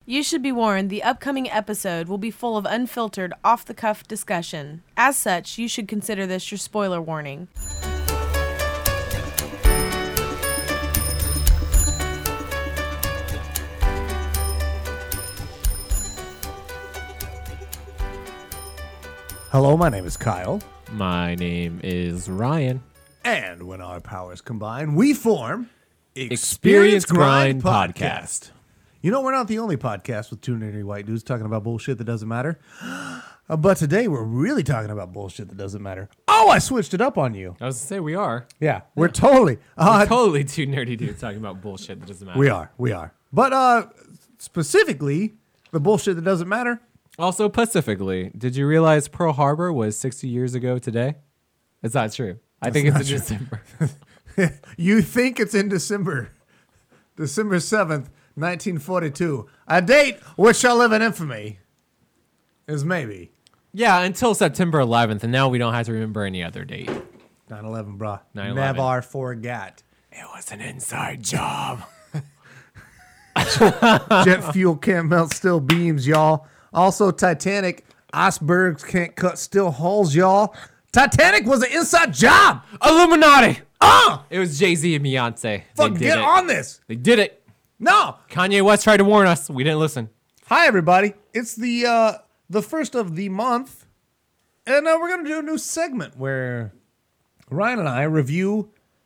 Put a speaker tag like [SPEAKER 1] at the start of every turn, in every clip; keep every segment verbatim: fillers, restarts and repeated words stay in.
[SPEAKER 1] You should be warned the upcoming episode will be full of unfiltered, off-the-cuff discussion. As such, you should consider this your spoiler warning.
[SPEAKER 2] Hello, my name is Kyle.
[SPEAKER 3] My name is Ryan.
[SPEAKER 2] And when our powers combine, we form
[SPEAKER 3] Experience, Experience Grind, Grind Podcast.
[SPEAKER 2] Podcast. You know, we're not the only podcast with two nerdy white dudes talking about bullshit that doesn't matter. Uh, but today, we're really talking about bullshit that doesn't matter. Oh, I switched it up on you.
[SPEAKER 3] I was going to say, we are.
[SPEAKER 2] Yeah, we're totally. Uh,
[SPEAKER 3] we're totally two nerdy dudes talking about bullshit that doesn't matter.
[SPEAKER 2] We are, we are. But uh, specifically, the bullshit that doesn't matter.
[SPEAKER 3] Also, specifically, did you realize Pearl Harbor was sixty years ago today? It's not true. I
[SPEAKER 2] That's
[SPEAKER 3] think it's in
[SPEAKER 2] true.
[SPEAKER 3] December.
[SPEAKER 2] You think it's in December. December seventh. nineteen forty-two, a date which shall live in infamy, is maybe.
[SPEAKER 3] Yeah, until September eleventh, and now we don't have to remember any other date.
[SPEAKER 2] nine eleven, brah.
[SPEAKER 3] nine eleven.
[SPEAKER 2] Never forget.
[SPEAKER 3] It was an inside job.
[SPEAKER 2] Jet fuel can't melt steel beams, y'all. Also, Titanic, icebergs can't cut steel hulls, y'all. Titanic was an inside job.
[SPEAKER 3] Illuminati.
[SPEAKER 2] Ah!
[SPEAKER 3] It was Jay-Z and Beyonce.
[SPEAKER 2] Fuck, get
[SPEAKER 3] it.
[SPEAKER 2] on this.
[SPEAKER 3] They did it.
[SPEAKER 2] No.
[SPEAKER 3] Kanye West tried to warn us. We didn't listen.
[SPEAKER 2] Hi, everybody. It's the uh, the first of the month, and uh, we're going to do a new segment where Ryan and I review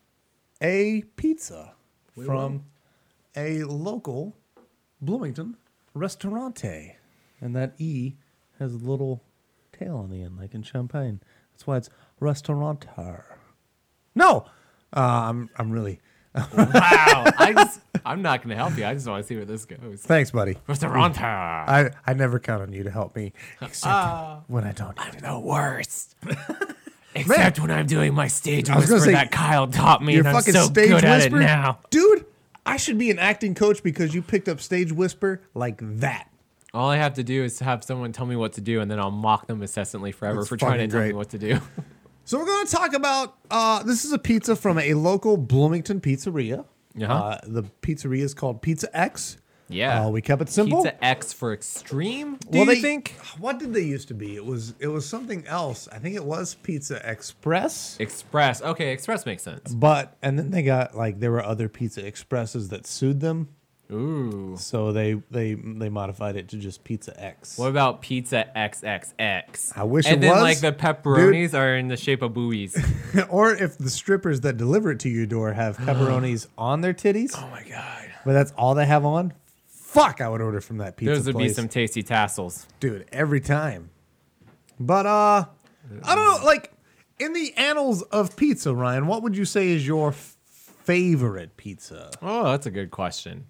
[SPEAKER 2] a pizza we from will. a local Bloomington restaurante. And that E has a little tail on the end, like in Champagne. That's why it's restaurateur. No, uh, I'm I'm really...
[SPEAKER 3] Wow. I just, I'm not going to help you. I just want to see where this goes.
[SPEAKER 2] Thanks, buddy.
[SPEAKER 3] Restaurateur.
[SPEAKER 2] I, I never count on you to help me, except uh, when I don't.
[SPEAKER 3] I'm the worst. Except Man. when I'm doing my stage whisper
[SPEAKER 2] say,
[SPEAKER 3] that Kyle taught me,
[SPEAKER 2] and
[SPEAKER 3] I'm
[SPEAKER 2] fucking
[SPEAKER 3] so
[SPEAKER 2] stage
[SPEAKER 3] good
[SPEAKER 2] whisper?
[SPEAKER 3] at it now.
[SPEAKER 2] Dude, I should be an acting coach because you picked up stage whisper like that.
[SPEAKER 3] All I have to do is have someone tell me what to do, and then I'll mock them incessantly forever
[SPEAKER 2] That's
[SPEAKER 3] for trying to
[SPEAKER 2] great.
[SPEAKER 3] tell me what to do.
[SPEAKER 2] So we're going to talk about, uh, this is a pizza from a local Bloomington pizzeria.
[SPEAKER 3] Uh-huh.
[SPEAKER 2] Uh, the pizzeria is called Pizza X.
[SPEAKER 3] Yeah.
[SPEAKER 2] Uh, we kept it simple.
[SPEAKER 3] Pizza X for extreme, do
[SPEAKER 2] well,
[SPEAKER 3] you
[SPEAKER 2] they,
[SPEAKER 3] think?
[SPEAKER 2] What did they used to be? It was it was something else. I think it was Pizza Express.
[SPEAKER 3] Express. Okay, Express makes sense.
[SPEAKER 2] But, and then they got, like, there were other Pizza Expresses that sued them.
[SPEAKER 3] Ooh.
[SPEAKER 2] So they they they modified it to just Pizza X.
[SPEAKER 3] What about Pizza X X X?
[SPEAKER 2] I wish
[SPEAKER 3] and
[SPEAKER 2] it
[SPEAKER 3] then,
[SPEAKER 2] was.
[SPEAKER 3] like, the pepperonis Dude. are in the shape of buoys.
[SPEAKER 2] Or if the strippers that deliver it to your door have pepperonis on their titties.
[SPEAKER 3] Oh, my God.
[SPEAKER 2] But that's all they have on. Fuck, I would order from that pizza
[SPEAKER 3] Those would
[SPEAKER 2] place.
[SPEAKER 3] be some tasty tassels.
[SPEAKER 2] Dude, every time. But, uh, I don't know, like, in the annals of pizza, Ryan, what would you say is your f- favorite pizza?
[SPEAKER 3] Oh, that's a good question.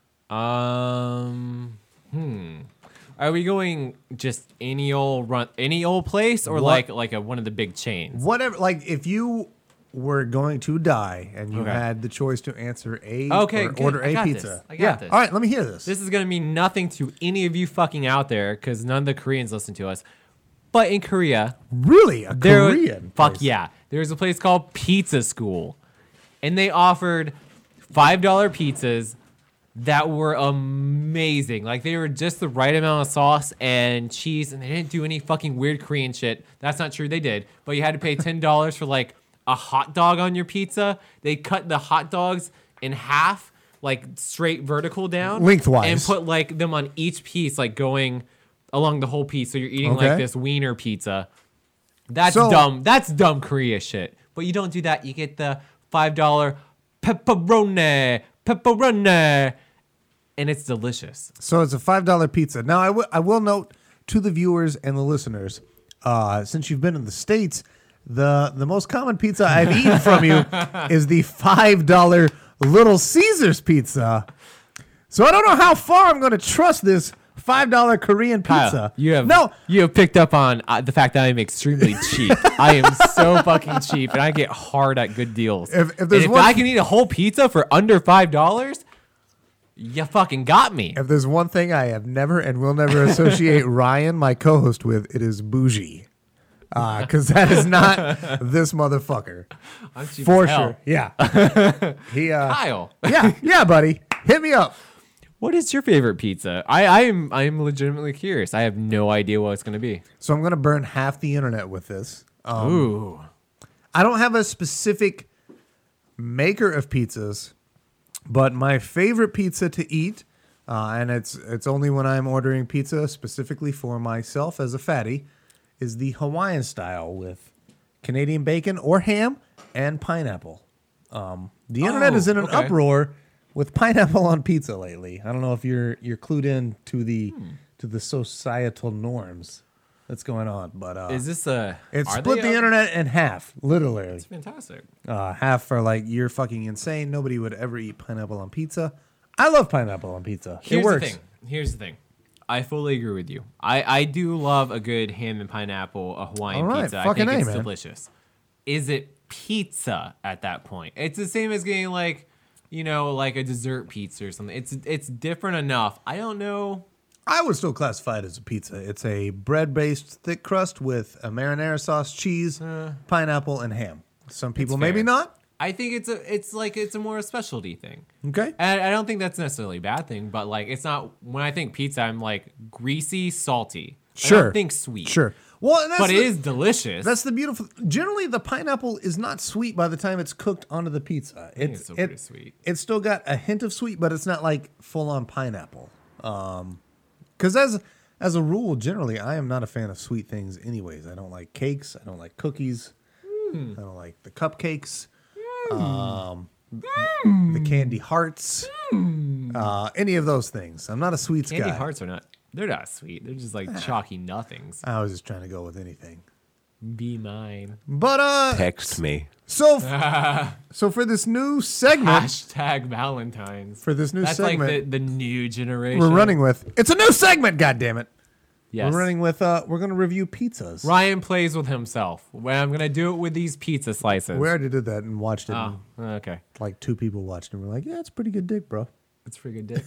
[SPEAKER 3] Um, hmm. Are we going just any old run, any old place, or
[SPEAKER 2] What?
[SPEAKER 3] like like a, one of the big chains?
[SPEAKER 2] Whatever, like, if you were going to die and you
[SPEAKER 3] Okay.
[SPEAKER 2] had the choice to answer a
[SPEAKER 3] Okay,
[SPEAKER 2] or
[SPEAKER 3] good.
[SPEAKER 2] order
[SPEAKER 3] I
[SPEAKER 2] a
[SPEAKER 3] got
[SPEAKER 2] pizza.
[SPEAKER 3] this. I got
[SPEAKER 2] yeah.
[SPEAKER 3] this.
[SPEAKER 2] All right, let me hear this.
[SPEAKER 3] This is gonna mean nothing to any of you fucking out there because none of the Koreans listen to us. But in Korea,
[SPEAKER 2] really a
[SPEAKER 3] there,
[SPEAKER 2] Korean
[SPEAKER 3] fuck
[SPEAKER 2] place.
[SPEAKER 3] yeah, there's a place called Pizza School, and they offered five dollar pizzas that were amazing. Like, they were just the right amount of sauce and cheese, and they didn't do any fucking weird Korean shit. That's not true, they did. But you had to pay ten dollars for, like, a hot dog on your pizza. They cut the hot dogs in half, like, straight vertical down.
[SPEAKER 2] Lengthwise.
[SPEAKER 3] And put, like, them on each piece, like, going along the whole piece. So you're eating,
[SPEAKER 2] Okay.
[SPEAKER 3] like, this wiener pizza. That's
[SPEAKER 2] So-
[SPEAKER 3] dumb. That's dumb Korea shit. But you don't do that. You get the five dollar pepperoni, pepperoni. And it's delicious.
[SPEAKER 2] So it's a five dollar pizza. Now, I, w- I will note to the viewers and the listeners, uh, since you've been in the States, the, the most common pizza I've eaten from you is the five dollar Little Caesars pizza. So I don't know how far I'm going to trust this five dollar Korean pizza.
[SPEAKER 3] Kyle, you have
[SPEAKER 2] no.
[SPEAKER 3] you have picked up on uh, the fact that I am extremely cheap. I am so fucking cheap, and I get hard at good deals.
[SPEAKER 2] If- if
[SPEAKER 3] And
[SPEAKER 2] there's
[SPEAKER 3] if
[SPEAKER 2] one-
[SPEAKER 3] I can eat a whole pizza for under five dollars, you fucking got me.
[SPEAKER 2] If there's one thing I have never and will never associate Ryan, my co-host, with, it is bougie. Because uh, that is not this motherfucker.
[SPEAKER 3] I'm cheap
[SPEAKER 2] For
[SPEAKER 3] as hell.
[SPEAKER 2] sure. Yeah. he, uh,
[SPEAKER 3] Kyle.
[SPEAKER 2] yeah, yeah, buddy. Hit me up.
[SPEAKER 3] What is your favorite pizza? I I am I am legitimately curious. I have no idea what it's gonna be.
[SPEAKER 2] So I'm gonna burn half the internet with this. Um,
[SPEAKER 3] Ooh.
[SPEAKER 2] I don't have a specific maker of pizzas, but my favorite pizza to eat, uh, and it's it's only when I'm ordering pizza specifically for myself as a fatty, is the Hawaiian style with Canadian bacon or ham and pineapple. Um, the internet
[SPEAKER 3] Oh,
[SPEAKER 2] is in an
[SPEAKER 3] okay.
[SPEAKER 2] uproar with pineapple on pizza lately. I don't know if you're you're clued in to the
[SPEAKER 3] Hmm.
[SPEAKER 2] to the societal norms that's going on, but uh,
[SPEAKER 3] Is this a?
[SPEAKER 2] it
[SPEAKER 3] are
[SPEAKER 2] split
[SPEAKER 3] they
[SPEAKER 2] the
[SPEAKER 3] up?
[SPEAKER 2] internet in half, literally.
[SPEAKER 3] It's fantastic.
[SPEAKER 2] Uh, half for like, you're fucking insane. Nobody would ever eat pineapple on pizza. I love pineapple on pizza.
[SPEAKER 3] Here's
[SPEAKER 2] it works.
[SPEAKER 3] the thing. Here's the thing. I fully agree with you. I, I do love a good ham and pineapple, a Hawaiian
[SPEAKER 2] All right,
[SPEAKER 3] pizza. I
[SPEAKER 2] fucking
[SPEAKER 3] think
[SPEAKER 2] A,
[SPEAKER 3] it's
[SPEAKER 2] man.
[SPEAKER 3] delicious. Is it pizza at that point? It's the same as getting like, you know, like a dessert pizza or something. It's it's different enough. I don't know.
[SPEAKER 2] I would still classify it as a pizza. It's a bread-based thick crust with a marinara sauce, cheese, pineapple, and ham. Some people maybe
[SPEAKER 3] fair.
[SPEAKER 2] not.
[SPEAKER 3] I think it's a it's like it's a more a specialty thing.
[SPEAKER 2] Okay.
[SPEAKER 3] And I don't think that's necessarily a bad thing, but like it's not when I think pizza, I'm like greasy, salty. I
[SPEAKER 2] Sure.
[SPEAKER 3] don't think sweet.
[SPEAKER 2] Sure. Well, and that's
[SPEAKER 3] But
[SPEAKER 2] the,
[SPEAKER 3] it is delicious.
[SPEAKER 2] That's the beautiful. Generally, the pineapple is not sweet by the time it's cooked onto the pizza.
[SPEAKER 3] think
[SPEAKER 2] It's
[SPEAKER 3] it's still
[SPEAKER 2] it-
[SPEAKER 3] pretty sweet.
[SPEAKER 2] It's still got a hint of sweet, but it's not like full on pineapple. Um, because as as a rule, generally, I am not a fan of sweet things. Anyways, I don't like cakes. I don't like cookies.
[SPEAKER 3] Hmm.
[SPEAKER 2] I don't like the cupcakes. Um, the candy hearts. Uh, any of those things. I'm not a sweets
[SPEAKER 3] Candy
[SPEAKER 2] guy.
[SPEAKER 3] hearts are not. They're not sweet. They're just like chalky nothings.
[SPEAKER 2] I was just trying to go with anything.
[SPEAKER 3] Be mine.
[SPEAKER 2] But uh,
[SPEAKER 4] Text me.
[SPEAKER 2] so so for this new segment.
[SPEAKER 3] Hashtag Valentine's.
[SPEAKER 2] For this new
[SPEAKER 3] That's
[SPEAKER 2] segment
[SPEAKER 3] like the, the new generation.
[SPEAKER 2] we're running with. It's a new segment, goddammit.
[SPEAKER 3] Yes.
[SPEAKER 2] We're running with uh we're gonna review pizzas.
[SPEAKER 3] Ryan plays with himself. Well, I'm gonna do it with these pizza slices.
[SPEAKER 2] We already did that and watched it.
[SPEAKER 3] Oh,
[SPEAKER 2] and,
[SPEAKER 3] okay.
[SPEAKER 2] like two people watched it and we're like, yeah, it's a pretty good dick, bro.
[SPEAKER 3] That's pretty good dick.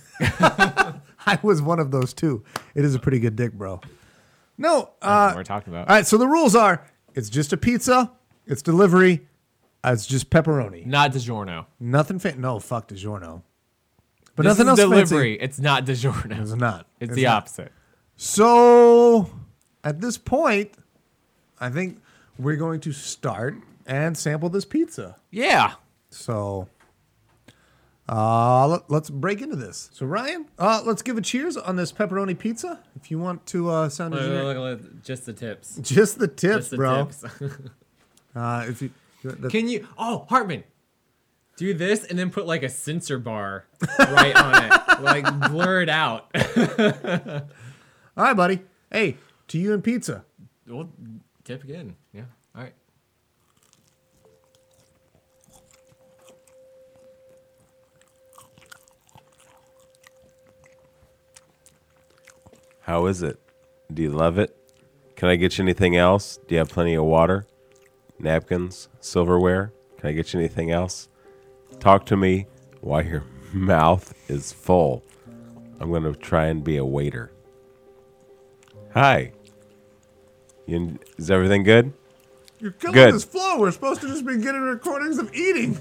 [SPEAKER 2] I was one of those two. It is a pretty good dick, bro. No,
[SPEAKER 3] That's what
[SPEAKER 2] uh
[SPEAKER 3] we're talking about.
[SPEAKER 2] all right, so the rules are it's just a pizza, it's delivery, uh, it's just pepperoni.
[SPEAKER 3] Not DiGiorno.
[SPEAKER 2] Nothing fa- no, fuck DiGiorno. But
[SPEAKER 3] This
[SPEAKER 2] nothing
[SPEAKER 3] is
[SPEAKER 2] else
[SPEAKER 3] delivery.
[SPEAKER 2] fancy.
[SPEAKER 3] It's not DiGiorno.
[SPEAKER 2] It's not.
[SPEAKER 3] It's, the
[SPEAKER 2] not.
[SPEAKER 3] opposite.
[SPEAKER 2] So at this point, I think we're going to start and sample this pizza.
[SPEAKER 3] Yeah.
[SPEAKER 2] So uh, let, let's break into this. So Ryan, uh, let's give a cheers on this pepperoni pizza. If you want to uh, sound engineer.
[SPEAKER 3] Just the tips.
[SPEAKER 2] Just the tips,
[SPEAKER 3] Just the
[SPEAKER 2] bro.
[SPEAKER 3] tips.
[SPEAKER 2] Uh, if you, that-
[SPEAKER 3] Can you? Oh, Hartman, do this and then put like a censor bar right on it, like blur it out.
[SPEAKER 2] all right, buddy. Hey, to you and pizza.
[SPEAKER 3] Well, tip again. Yeah. All right.
[SPEAKER 4] How is it? Do you love it? Can I get you anything else? Do you have plenty of water? Napkins? Silverware? Can I get you anything else? Talk to me while your mouth is full. I'm going to try and be a waiter. Hi. You, is everything good?
[SPEAKER 2] You're killing
[SPEAKER 4] Good.
[SPEAKER 2] this flow. We're supposed to just be getting recordings of eating.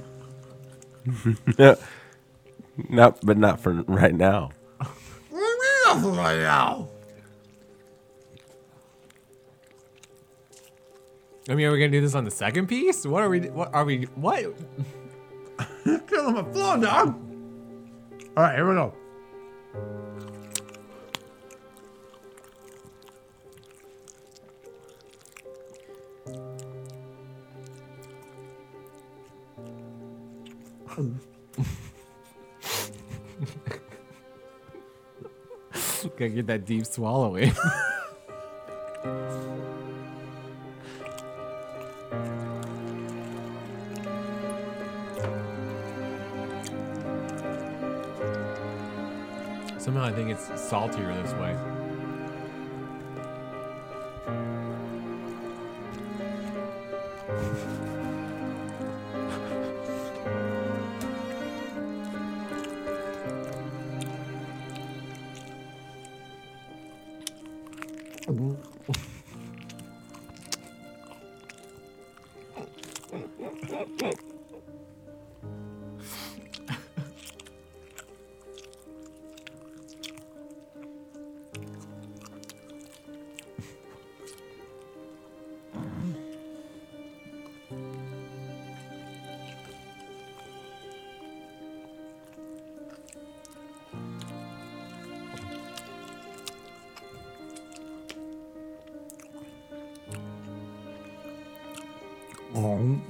[SPEAKER 4] Not, but not for right now.
[SPEAKER 2] What do you mean right now?
[SPEAKER 3] I mean, are we gonna do this on the second piece? What are we? What are we? What?
[SPEAKER 2] You're killing my flow, dog. All right, here we go.
[SPEAKER 3] Gotta get that deep swallowing. Somehow I think it's saltier this way.
[SPEAKER 2] Oh.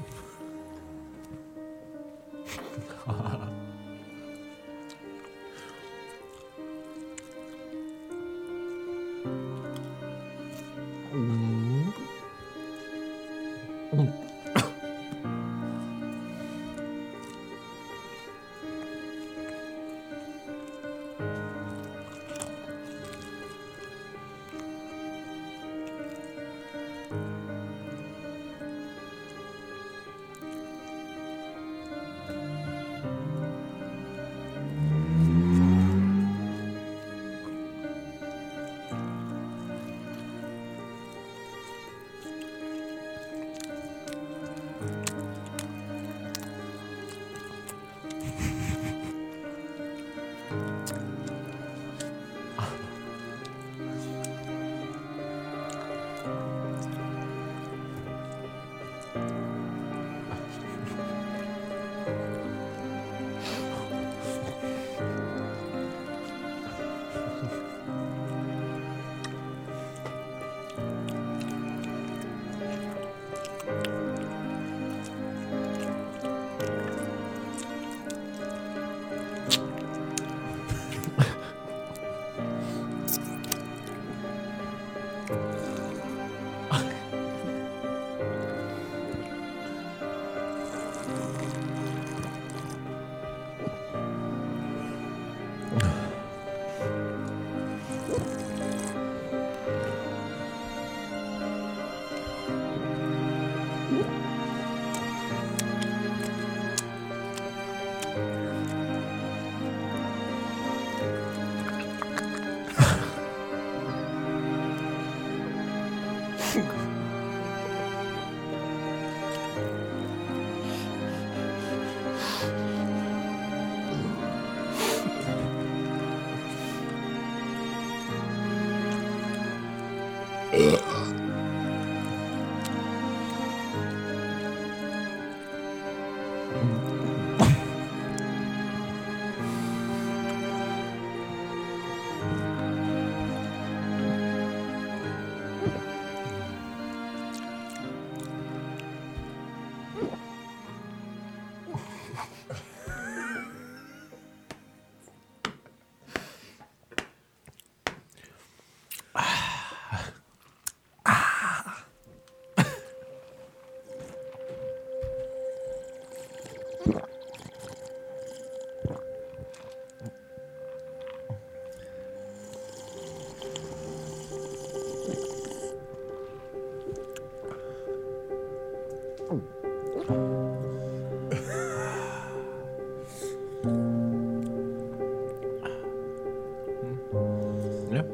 [SPEAKER 3] Yeah.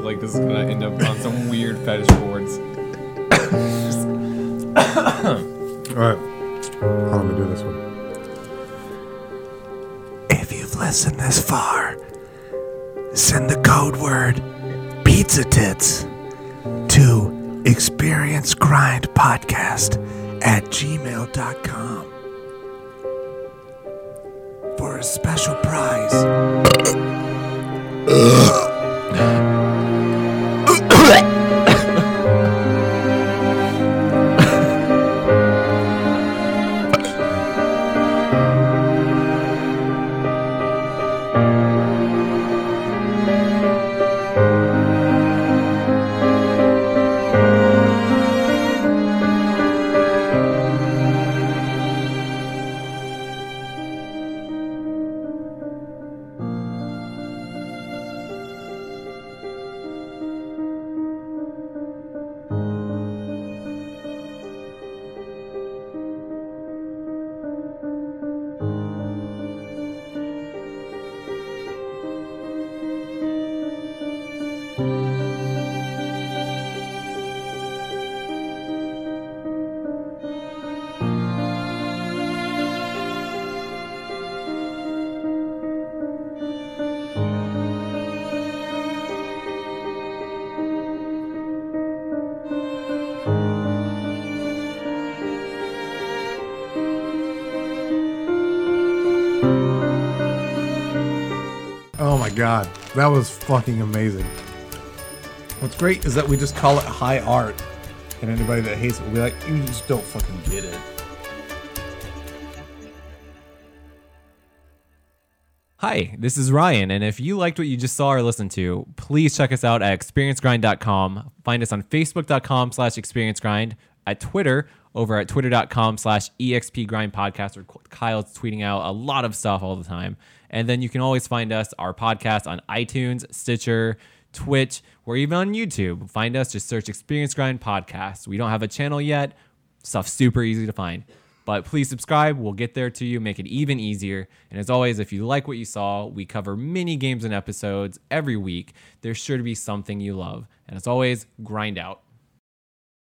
[SPEAKER 3] like this is gonna end up on some weird fetish boards.
[SPEAKER 2] All right. How let me do this one. If you've listened this far, send the code word Pizza Tits to Experience Grind Podcast at gmail dot com for a special prize. Oh my god, that was fucking amazing. What's great is that we just call it high art, and anybody that hates it will be like, you just don't fucking get it.
[SPEAKER 3] Hi, this is Ryan, and if you liked what you just saw or listened to, please check us out at experience grind dot com. Find us on facebook dot com slash experience grind, at Twitter over at twitter dot com slash expgrindpodcast, where Kyle's tweeting out a lot of stuff all the time. And then you can always find us, our podcast, on iTunes, Stitcher, Twitch, or even on YouTube. Find us, just search Experience Grind Podcast. We don't have a channel yet. Stuff's super easy to find. But please subscribe. We'll get there to you, make it even easier. And as always, if you like what you saw, we cover mini games and episodes every week. There's sure to be something you love. And as always, grind out.